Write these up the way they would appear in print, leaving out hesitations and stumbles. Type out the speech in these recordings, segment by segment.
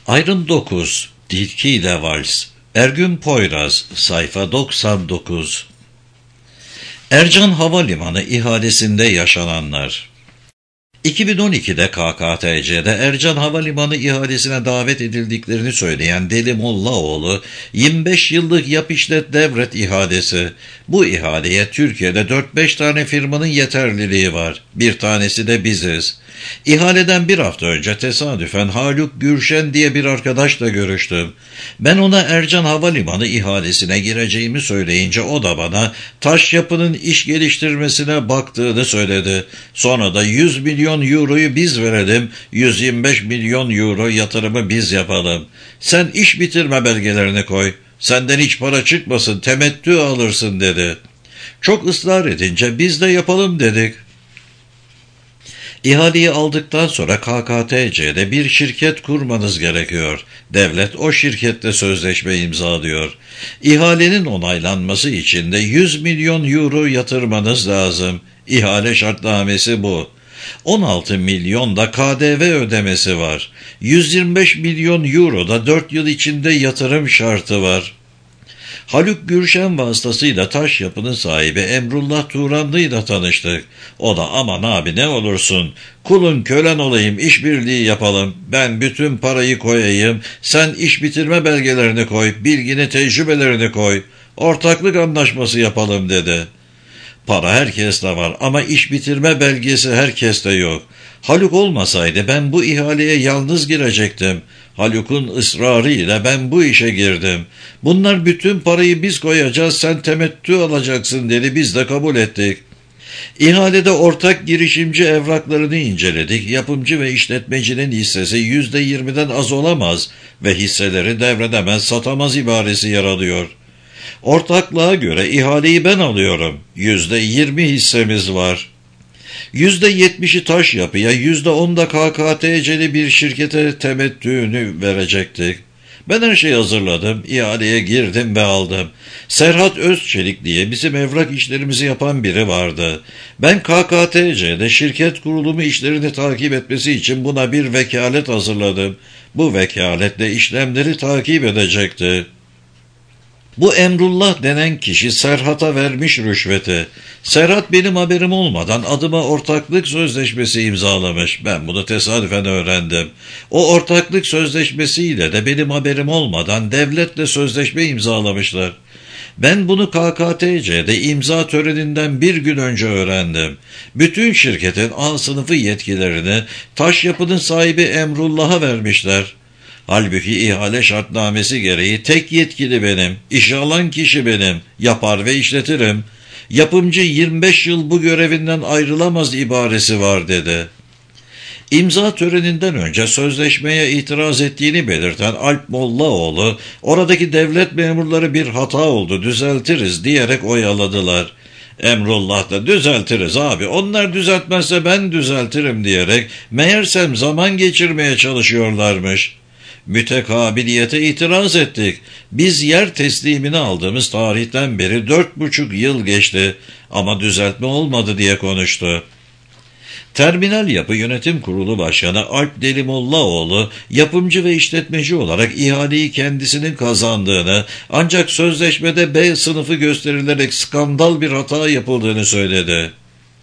Ayrım 9 Tilki ile Vals. Ergün Poyraz, sayfa 99. Ercan Havalimanı ihalesinde yaşananlar. 2012'de KKTC'de Ercan Havalimanı ihalesine davet edildiklerini söyleyen Deli Mollaoğlu, 25 yıllık yap işlet devret ihalesi. Bu ihaleye Türkiye'de 4-5 tane firmanın yeterliliği var. Bir tanesi de biziz. İhaleden bir hafta önce tesadüfen Haluk Gürşen diye bir arkadaşla görüştüm. Ben ona Ercan Havalimanı ihalesine gireceğimi söyleyince o da bana taş yapının iş geliştirmesine baktığını söyledi. Sonra da 100 milyon euroyu biz verelim, 125 milyon euro yatırımı biz yapalım. Sen iş bitirme belgelerini koy, senden hiç para çıkmasın, temettü alırsın dedi. Çok ısrar edince biz de yapalım dedik. İhaleyi aldıktan sonra KKTC'de bir şirket kurmanız gerekiyor. Devlet o şirkette sözleşme imzalıyor. İhalenin onaylanması için de 100 milyon euro yatırmanız lazım. İhale şartnamesi bu. 16 milyon da KDV ödemesi var. 125 milyon euro da 4 yıl içinde yatırım şartı var. Haluk Gürşen vasıtasıyla taş yapının sahibi Emrullah Turanlı ile tanıştık. O da aman abi ne olursun, kulun kölen olayım, işbirliği yapalım, ben bütün parayı koyayım, sen iş bitirme belgelerini koy, bilgini tecrübelerini koy, ortaklık anlaşması yapalım dedi. Para herkeste var ama iş bitirme belgesi herkeste yok. Haluk olmasaydı ben bu ihaleye yalnız girecektim. Haluk'un ısrarıyla ben bu işe girdim. Bunlar bütün parayı biz koyacağız, sen temettü alacaksın dedi, biz de kabul ettik. İhalede ortak girişimci evraklarını inceledik. Yapımcı ve işletmecinin hissesi %20'den az olamaz ve hisseleri devredemez, satamaz ibaresi yer alıyor. Ortaklığa göre ihaleyi ben alıyorum. %20 hissemiz var. %70'i taş yapıya, %10 da KKTC'li bir şirkete temettüğünü verecektik. Ben her şeyi hazırladım, ihaleye girdim ve aldım. Serhat Özçelik diye bizim evrak işlerimizi yapan biri vardı. Ben KKTC'de şirket kurulumu işlerini takip etmesi için buna bir vekalet hazırladım. Bu vekaletle işlemleri takip edecekti. Bu Emrullah denen kişi Serhat'a vermiş rüşveti. Serhat benim haberim olmadan adıma ortaklık sözleşmesi imzalamış. Ben bunu tesadüfen öğrendim. O ortaklık sözleşmesiyle de benim haberim olmadan devletle sözleşme imzalamışlar. Ben bunu KKTC'de imza töreninden bir gün önce öğrendim. Bütün şirketin A sınıfı yetkilerini taş yapının sahibi Emrullah'a vermişler. Halbuki ihale şartnamesi gereği tek yetkili benim, işe alan kişi benim, yapar ve işletirim. Yapımcı 25 yıl bu görevinden ayrılamaz ibaresi var dedi. İmza töreninden önce sözleşmeye itiraz ettiğini belirten Alp Mollaoğlu, oradaki devlet memurları bir hata oldu, düzeltiriz diyerek oyaladılar. Emrullah da düzeltiriz abi, onlar düzeltmezse ben düzeltirim diyerek meğersem zaman geçirmeye çalışıyorlarmış. Mütekabiliyete itiraz ettik. Biz yer teslimini aldığımız tarihten beri 4,5 yıl geçti ama düzeltme olmadı diye konuştu. Terminal Yapı Yönetim Kurulu Başkanı Alp Delimollaoğlu, yapımcı ve işletmeci olarak ihaleyi kendisinin kazandığını ancak sözleşmede B sınıfı gösterilerek skandal bir hata yapıldığını söyledi.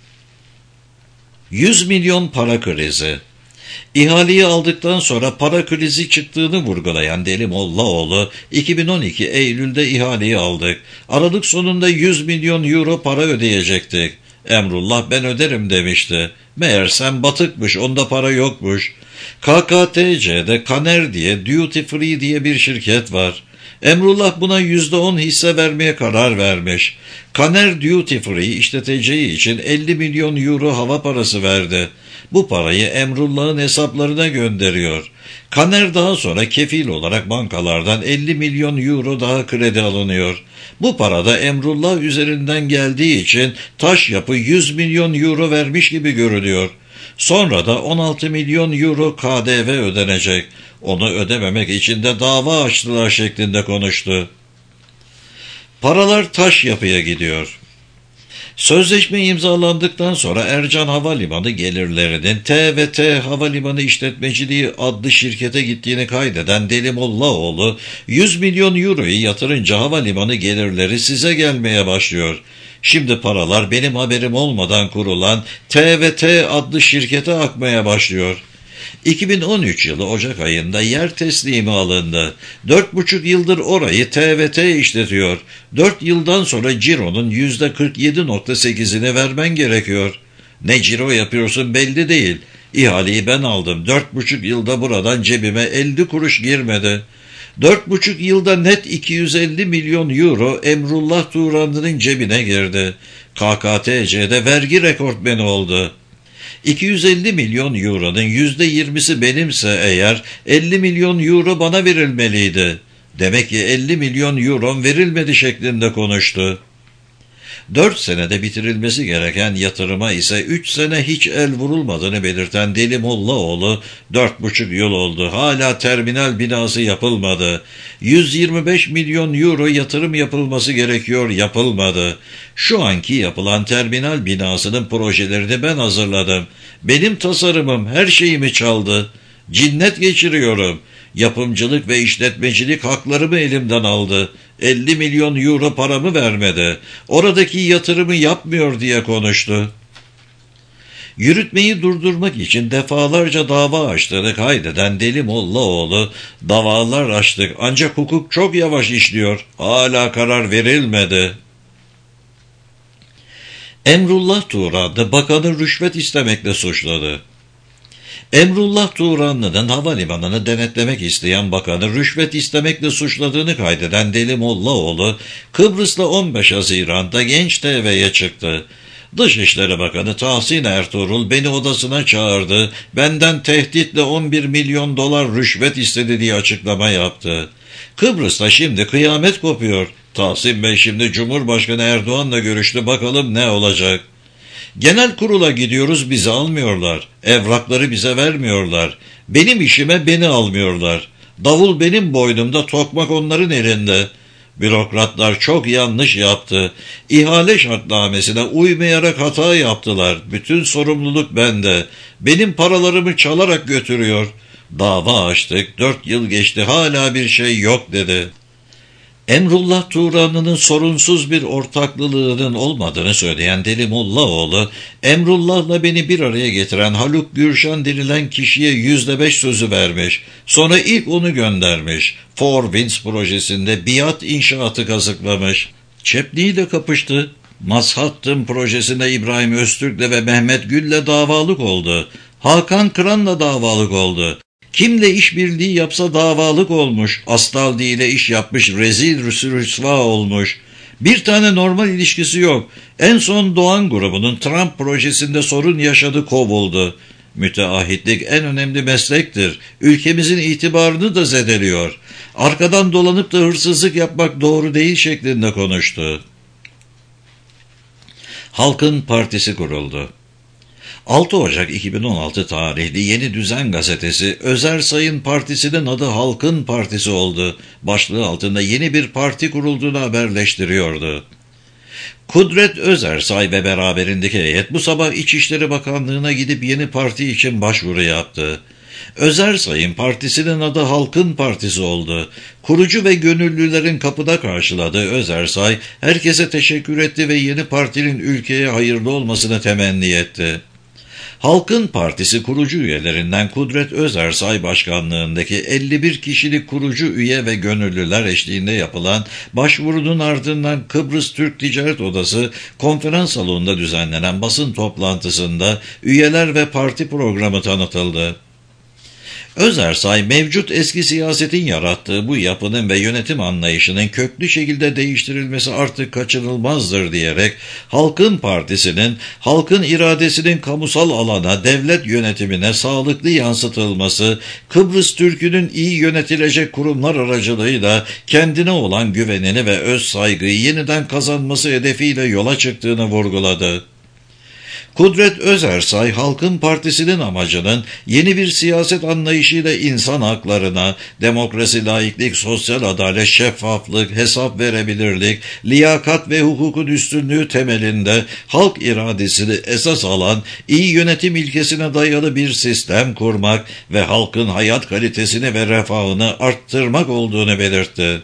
100 milyon para krizi. İhaleyi aldıktan sonra para krizi çıktığını vurgulayan Deli Mollaoğlu, 2012 Eylül'de ihaleyi aldık. Aralık sonunda 100 milyon euro para ödeyecektik. Emrullah ben öderim demişti. Meğersem batıkmış, onda para yokmuş. KKTC'de Kaner diye Duty Free diye bir şirket var. Emrullah buna %10 hisse vermeye karar vermiş. Kaner Duty Free işleteceği için 50 milyon euro hava parası verdi. Bu parayı Emrullah'ın hesaplarına gönderiyor. Kaner daha sonra kefil olarak bankalardan 50 milyon euro daha kredi alınıyor. Bu para da Emrullah üzerinden geldiği için taş yapı 100 milyon euro vermiş gibi görülüyor. Sonra da 16 milyon euro KDV ödenecek. Onu ödememek için de dava açtılar şeklinde konuştu. Paralar taş yapıya gidiyor. Sözleşme imzalandıktan sonra Ercan Havalimanı gelirlerinin T&T Havalimanı İşletmeciliği adlı şirkete gittiğini kaydeden Deli Mollaoğlu, 100 milyon euroyu yatırınca havalimanı gelirleri size gelmeye başlıyor. Şimdi paralar benim haberim olmadan kurulan T&T adlı şirkete akmaya başlıyor. 2013 yılı Ocak ayında yer teslimi alındı. 4,5 yıldır orayı T&T işletiyor. 4 yıldan sonra cironun %47,8'ini vermen gerekiyor. Ne ciro yapıyorsun belli değil. İhaleyi ben aldım. 4,5 yılda buradan cebime 50 kuruş girmedi. 4,5 yılda net 250 milyon euro Emrullah Turanlı'nın cebine girdi. KKTC'de vergi rekortmeni oldu. 250 milyon euronun %20'si benimse eğer 50 milyon euro bana verilmeliydi. Demek ki 50 milyon euro verilmedi şeklinde konuştu. 4 senede bitirilmesi gereken yatırıma ise 3 sene hiç el vurulmadığını belirten Deli Mollaoğlu, 4,5 yıl oldu, hala terminal binası yapılmadı. 125 milyon euro yatırım yapılması gerekiyor, yapılmadı. Şu anki yapılan terminal binasının projelerini ben hazırladım. Benim tasarımım, her şeyimi çaldı. Cinnet geçiriyorum. Yapımcılık ve işletmecilik haklarımı elimden aldı. 50 milyon euro paramı vermedi. Oradaki yatırımı yapmıyor diye konuştu. Yürütmeyi durdurmak için defalarca dava açtığını kaydeden Deli Mollaoğlu, davalar açtık ancak hukuk çok yavaş işliyor. Hala karar verilmedi. Emrullah Turanlı bakanı rüşvet istemekle suçladı. Emrullah Turanlı'nın havalimanını denetlemek isteyen bakanı rüşvet istemekle suçladığını kaydeden Deli Mollaoğlu, Kıbrıs'ta 15 Haziran'da Genç TV'ye çıktı. Dışişleri Bakanı Tahsin Ertuğrul beni odasına çağırdı, benden tehditle 11 milyon dolar rüşvet istedi diye açıklama yaptı. Kıbrıs'ta şimdi kıyamet kopuyor. Tahsin Bey şimdi Cumhurbaşkanı Erdoğan'la görüştü, bakalım ne olacak. Genel kurula gidiyoruz, bizi almıyorlar. Evrakları bize vermiyorlar. Benim işime beni almıyorlar. Davul benim boynumda, tokmak onların elinde. Bürokratlar çok yanlış yaptı. İhale şartnamesine uymayarak hata yaptılar. Bütün sorumluluk bende. Benim paralarımı çalarak götürüyor. Dava açtık, 4 yıl geçti, hala bir şey yok dedi. Emrullah Turanlı'nın sorunsuz bir ortaklılığının olmadığını söyleyen Deli Mollaoğlu, Emrullah'la beni bir araya getiren Haluk Gürşan denilen kişiye %5 sözü vermiş. Sonra ilk onu göndermiş. Four Winds projesinde biat inşaatı kazıklamış. Çepni'yle kapıştı. Mazhattım projesinde İbrahim Öztürk'le ve Mehmet Gül'le davalık oldu. Hakan Kıran'la davalık oldu. Kimle işbirliği yapsa davalık olmuş, Astaldi ile iş yapmış, rezil rüsva olmuş. Bir tane normal ilişkisi yok. En son Doğan grubunun Trump projesinde sorun yaşadı, kovuldu. Müteahhitlik en önemli meslektir. Ülkemizin itibarını da zedeliyor. Arkadan dolanıp da hırsızlık yapmak doğru değil şeklinde konuştu. Halkın Partisi kuruldu. 6 Ocak 2016 tarihli Yeni Düzen gazetesi, Özersay'ın partisinin adı Halkın Partisi oldu. Başlığı altında yeni bir parti kurulduğunu haberleştiriyordu. Kudret Özersay ve beraberindeki heyet bu sabah İçişleri Bakanlığı'na gidip yeni parti için başvuru yaptı. Özersay'ın partisinin adı Halkın Partisi oldu. Kurucu ve gönüllülerin kapıda karşıladığı Özersay, herkese teşekkür etti ve yeni partinin ülkeye hayırlı olmasını temenni etti. Halkın Partisi kurucu üyelerinden Kudret Özersay başkanlığındaki 51 kişilik kurucu üye ve gönüllüler eşliğinde yapılan başvurunun ardından Kıbrıs Türk Ticaret Odası konferans salonunda düzenlenen basın toplantısında üyeler ve parti programı tanıtıldı. Özersay, mevcut eski siyasetin yarattığı bu yapının ve yönetim anlayışının köklü şekilde değiştirilmesi artık kaçınılmazdır diyerek, Halkın Partisi'nin, halkın iradesinin kamusal alana, devlet yönetimine sağlıklı yansıtılması, Kıbrıs Türk'ünün iyi yönetilecek kurumlar aracılığıyla kendine olan güvenini ve öz saygıyı yeniden kazanması hedefiyle yola çıktığını vurguladı. Kudret Özersay, Halkın Partisi'nin amacının yeni bir siyaset anlayışıyla insan haklarına, demokrasi, laiklik, sosyal adalet, şeffaflık, hesap verebilirlik, liyakat ve hukukun üstünlüğü temelinde halk iradesini esas alan iyi yönetim ilkesine dayalı bir sistem kurmak ve halkın hayat kalitesini ve refahını arttırmak olduğunu belirtti.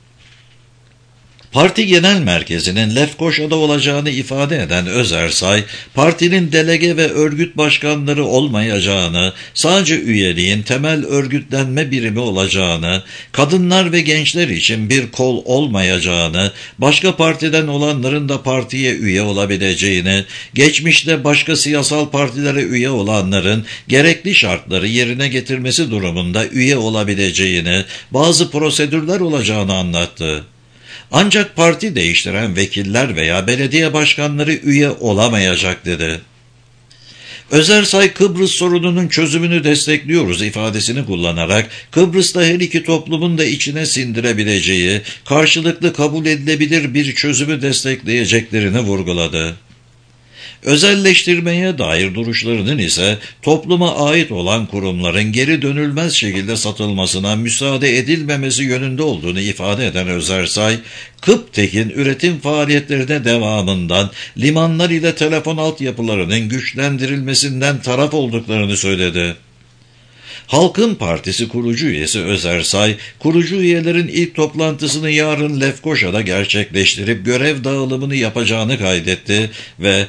Parti Genel Merkezi'nin Lefkoşa'da olacağını ifade eden Özersay, partinin delege ve örgüt başkanları olmayacağını, sadece üyeliğin temel örgütlenme birimi olacağını, kadınlar ve gençler için bir kol olmayacağını, başka partiden olanların da partiye üye olabileceğini, geçmişte başka siyasal partilere üye olanların gerekli şartları yerine getirmesi durumunda üye olabileceğini, bazı prosedürler olacağını anlattı. Ancak parti değiştiren vekiller veya belediye başkanları üye olamayacak dedi. Özersay, Kıbrıs sorununun çözümünü destekliyoruz ifadesini kullanarak Kıbrıs'ta her iki toplumun da içine sindirebileceği, karşılıklı kabul edilebilir bir çözümü destekleyeceklerini vurguladı. Özelleştirmeye dair duruşlarının ise topluma ait olan kurumların geri dönülmez şekilde satılmasına müsaade edilmemesi yönünde olduğunu ifade eden Özersay, Kıptek'in üretim faaliyetlerine devamından limanlar ile telefon altyapılarının güçlendirilmesinden taraf olduklarını söyledi. Halkın Partisi kurucu üyesi Özersay, kurucu üyelerin ilk toplantısını yarın Lefkoşa'da gerçekleştirip görev dağılımını yapacağını kaydetti ve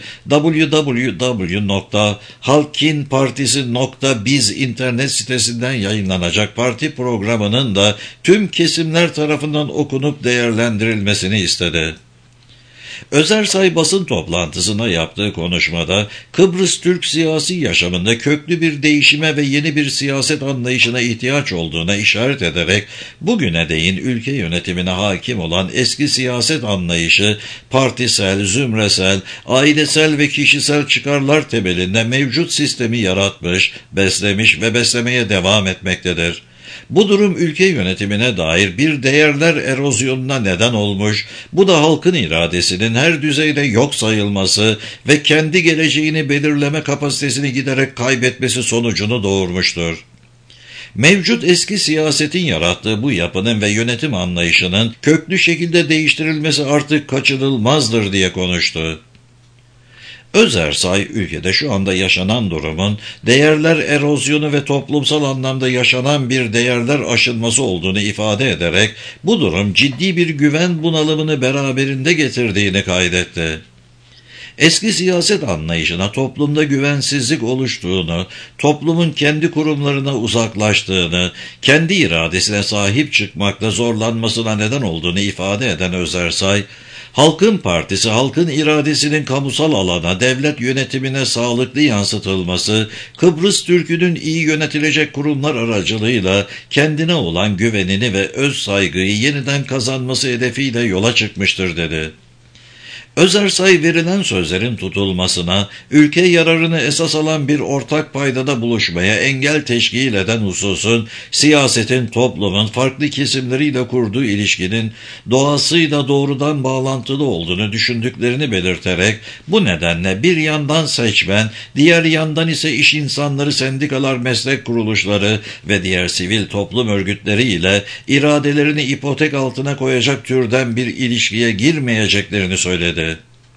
www.halkinpartisi.biz internet sitesinden yayınlanacak parti programının da tüm kesimler tarafından okunup değerlendirilmesini istedi. Özersay basın toplantısına yaptığı konuşmada Kıbrıs Türk siyasi yaşamında köklü bir değişime ve yeni bir siyaset anlayışına ihtiyaç olduğuna işaret ederek bugüne değin ülke yönetimine hakim olan eski siyaset anlayışı partisel, zümresel, ailesel ve kişisel çıkarlar temelinde mevcut sistemi yaratmış, beslemiş ve beslemeye devam etmektedir. Bu durum ülke yönetimine dair bir değerler erozyonuna neden olmuş, bu da halkın iradesinin her düzeyde yok sayılması ve kendi geleceğini belirleme kapasitesini giderek kaybetmesi sonucunu doğurmuştur. Mevcut eski siyasetin yarattığı bu yapının ve yönetim anlayışının köklü şekilde değiştirilmesi artık kaçınılmazdır diye konuştu. Özersay, ülkede şu anda yaşanan durumun değerler erozyonu ve toplumsal anlamda yaşanan bir değerler aşınması olduğunu ifade ederek bu durum ciddi bir güven bunalımını beraberinde getirdiğini kaydetti. Eski siyaset anlayışına toplumda güvensizlik oluştuğunu, toplumun kendi kurumlarına uzaklaştığını, kendi iradesine sahip çıkmakta zorlanmasına neden olduğunu ifade eden Özersay, Halkın Partisi, halkın iradesinin kamusal alana, devlet yönetimine sağlıklı yansıtılması, Kıbrıs Türk'ünün iyi yönetilecek kurumlar aracılığıyla kendine olan güvenini ve öz saygıyı yeniden kazanması hedefiyle yola çıkmıştır dedi. Özersay, verilen sözlerin tutulmasına, ülke yararını esas alan bir ortak paydada buluşmaya engel teşkil eden hususun, siyasetin toplumun farklı kesimleriyle kurduğu ilişkinin doğasıyla doğrudan bağlantılı olduğunu düşündüklerini belirterek, bu nedenle bir yandan seçmen, diğer yandan ise iş insanları, sendikalar, meslek kuruluşları ve diğer sivil toplum örgütleri ile iradelerini ipotek altına koyacak türden bir ilişkiye girmeyeceklerini söyledi.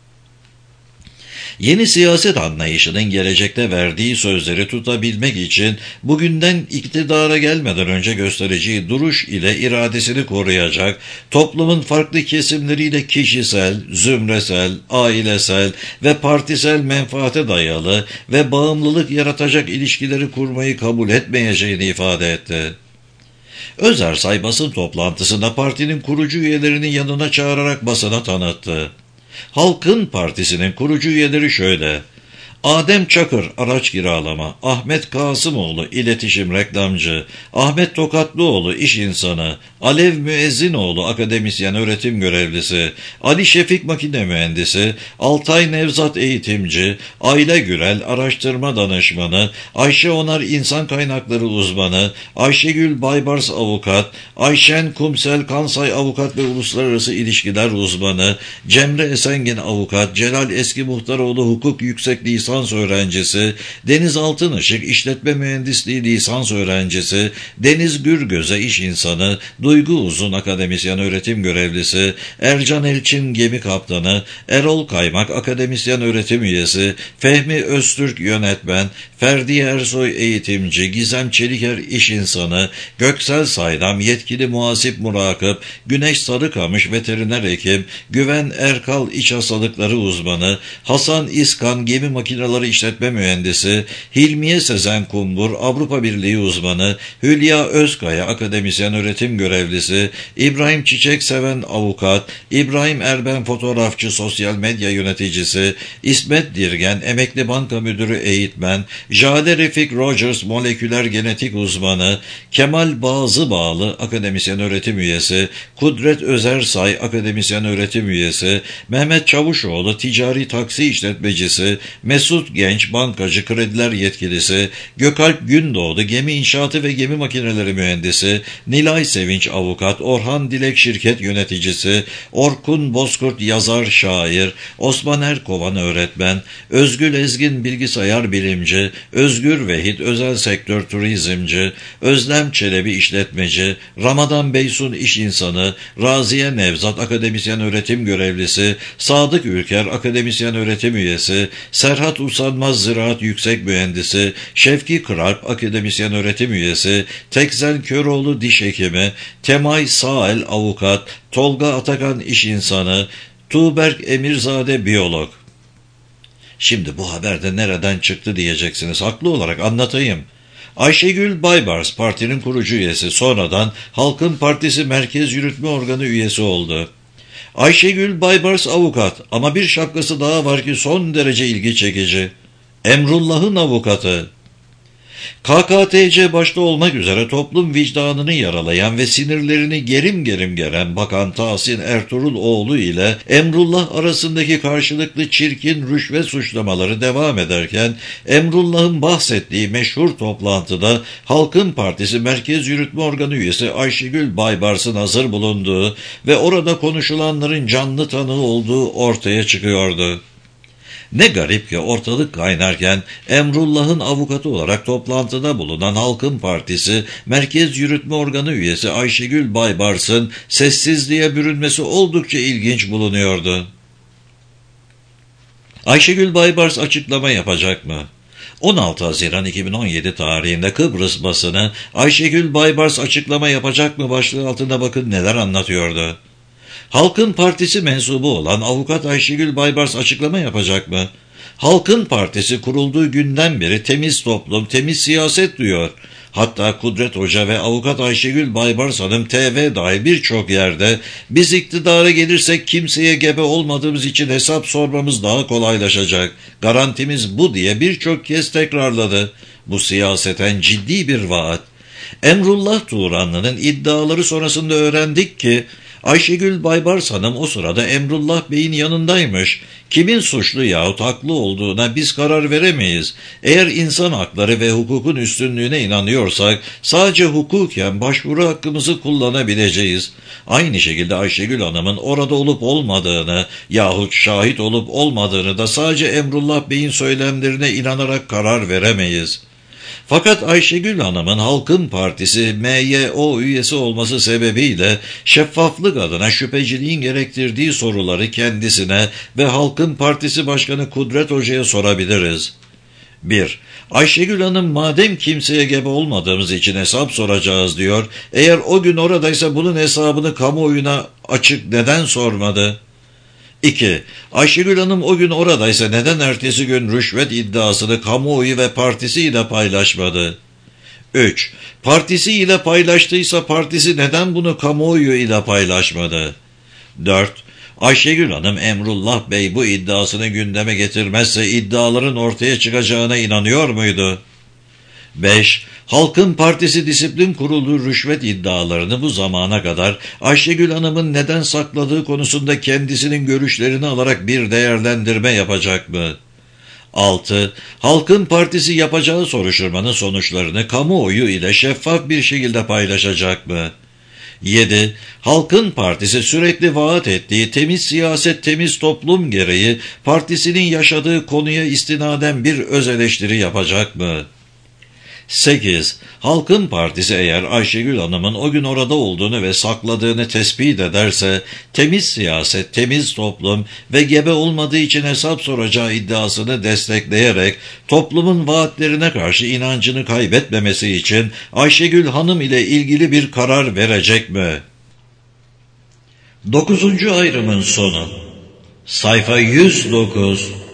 Yeni siyaset anlayışının gelecekte verdiği sözleri tutabilmek için bugünden iktidara gelmeden önce göstereceği duruş ile iradesini koruyacak, toplumun farklı kesimleriyle kişisel, zümresel, ailesel ve partisel menfaate dayalı ve bağımlılık yaratacak ilişkileri kurmayı kabul etmeyeceğini ifade etti. Özersay basın toplantısında partinin kurucu üyelerini yanına çağırarak basına tanıttı. Halkın Partisi'nin kurucu üyeleri şöyle: Adem Çakır, araç kiralama; Ahmet Kasımoğlu, iletişim reklamcı; Ahmet Tokatlıoğlu, iş insanı; Alev Müezzinoğlu, akademisyen öğretim görevlisi; Ali Şefik, makine mühendisi; Altay Nevzat, eğitimci; Ayla Gürel, araştırma danışmanı; Ayşe Onar, insan kaynakları uzmanı; Ayşegül Baybars, avukat; Ayşen Kumsel Kansay, avukat ve uluslararası ilişkiler uzmanı; Cemre Esengin, avukat; Celal Eski Muhtaroğlu, hukuk yüksek lisans lisans öğrencisi, Deniz Altınışık işletme mühendisliği lisans öğrencisi, Deniz Gürgöze iş insanı, Duygu Uzun akademisyen öğretim görevlisi, Ercan Elçin gemi kaptanı, Erol Kaymak akademisyen öğretim üyesi, Fehmi Öztürk yönetmen, Ferdi Ersoy eğitimci, Gizem Çeliker iş insanı, Göksel Saydam yetkili muhasip murakip, Güneş Sarıkamış veteriner hekim, Güven Erkal iç hastalıkları uzmanı, Hasan İskan gemi makineleri işletme mühendisi, Hilmiye Sezen Kumbur Avrupa Birliği uzmanı, Hülya Özkaya akademisyen öğretim görevlisi, İbrahim Çiçekseven avukat, İbrahim Erben fotoğrafçı sosyal medya yöneticisi, İsmet Dirgen emekli banka müdürü eğitmen, Jale Refik Rogers moleküler genetik uzmanı, Kemal Bazıbağlı akademisyen öğretim üyesi, Kudret Özersay akademisyen öğretim üyesi, Mehmet Çavuşoğlu ticari taksi işletmecisi, Mesut Genç bankacı krediler yetkilisi, Gökalp Gündoğdu gemi inşaatı ve gemi makineleri mühendisi, Nilay Sevinç avukat, Orhan Dilek şirket yöneticisi, Orkun Bozkurt yazar şair, Osman Erkovan öğretmen, Özgül Ezgin bilgisayar bilimci, Özgür Vehit özel sektör turizmci, Özlem Çelebi işletmeci, Ramadan Beysun iş insanı, Raziye Nevzat akademisyen öğretim görevlisi, Sadık Ülker akademisyen öğretim üyesi, Serhat Usanmaz ziraat yüksek mühendisi, Şevki Kıralp akademisyen öğretim üyesi, Tekzen Köroğlu diş hekimi, Temay Sağel avukat, Tolga Atakan iş insanı, Tuğberk Emirzade biyolog. Şimdi bu haber de nereden çıktı diyeceksiniz. Haklı olarak anlatayım. Ayşegül Baybars partinin kurucu üyesi, sonradan Halkın Partisi Merkez Yürütme Organı üyesi oldu. Ayşegül Baybars avukat ama bir şapkası daha var ki son derece ilgi çekici. Emrullah'ın avukatı. KKTC başta olmak üzere toplum vicdanını yaralayan ve sinirlerini gerim gerim geren Bakan Tahsin Ertuğruloğlu ile Emrullah arasındaki karşılıklı çirkin rüşvet suçlamaları devam ederken, Emrullah'ın bahsettiği meşhur toplantıda Halkın Partisi Merkez Yürütme Organı üyesi Ayşegül Baybars'ın hazır bulunduğu ve orada konuşulanların canlı tanığı olduğu ortaya çıkıyordu. Ne garip ki ortalık kaynarken Emrullah'ın avukatı olarak toplantıda bulunan Halkın Partisi Merkez Yürütme Organı üyesi Ayşegül Baybars'ın sessizliğe bürünmesi oldukça ilginç bulunuyordu. Ayşegül Baybars açıklama yapacak mı? 16 Haziran 2017 tarihinde Kıbrıs basını Ayşegül Baybars açıklama yapacak mı başlığı altında bakın neler anlatıyordu. Halkın Partisi mensubu olan avukat Ayşegül Baybars açıklama yapacak mı? Halkın Partisi kurulduğu günden beri temiz toplum, temiz siyaset diyor. Hatta Kudret Hoca ve avukat Ayşegül Baybars Hanım TV dahil birçok yerde biz iktidara gelirsek kimseye gebe olmadığımız için hesap sormamız daha kolaylaşacak. Garantimiz bu diye birçok kez tekrarladı. Bu siyaseten ciddi bir vaat. Emrullah Turanlı'nın iddiaları sonrasında öğrendik ki Ayşegül Baybars Hanım o sırada Emrullah Bey'in yanındaymış. Kimin suçlu yahut haklı olduğuna biz karar veremeyiz. Eğer insan hakları ve hukukun üstünlüğüne inanıyorsak sadece hukuken başvuru hakkımızı kullanabileceğiz. Aynı şekilde Ayşegül Hanım'ın orada olup olmadığını yahut şahit olup olmadığını da sadece Emrullah Bey'in söylemlerine inanarak karar veremeyiz. Fakat Ayşegül Hanım'ın Halkın Partisi MYO üyesi olması sebebiyle şeffaflık adına şüpheciliğin gerektirdiği soruları kendisine ve Halkın Partisi Başkanı Kudret Hoca'ya sorabiliriz. 1. Ayşegül Hanım madem kimseye gebe olmadığımız için hesap soracağız diyor, eğer o gün oradaysa bunun hesabını kamuoyuna açık neden sormadı? 2. Ayşegül Hanım o gün oradaysa neden ertesi gün rüşvet iddiasını kamuoyu ve partisiyle paylaşmadı? 3. Partisiyle paylaştıysa partisi neden bunu kamuoyu ile paylaşmadı? 4. Ayşegül Hanım Emrullah Bey bu iddiasını gündeme getirmezse iddiaların ortaya çıkacağına inanıyor muydu? 5. Halkın Partisi Disiplin Kurulu rüşvet iddialarını bu zamana kadar Ayşegül Hanım'ın neden sakladığı konusunda kendisinin görüşlerini alarak bir değerlendirme yapacak mı? 6. Halkın Partisi yapacağı soruşturmanın sonuçlarını kamuoyu ile şeffaf bir şekilde paylaşacak mı? 7. Halkın Partisi sürekli vaat ettiği temiz siyaset, temiz toplum gereği partisinin yaşadığı konuya istinaden bir öz eleştiri yapacak mı? 8. Halkın Partisi eğer Ayşegül Hanım'ın o gün orada olduğunu ve sakladığını tespit ederse, temiz siyaset, temiz toplum ve gebe olmadığı için hesap soracağı iddiasını destekleyerek toplumun vaatlerine karşı inancını kaybetmemesi için Ayşegül Hanım ile ilgili bir karar verecek mi? 9. ayrımın sonu. Sayfa 109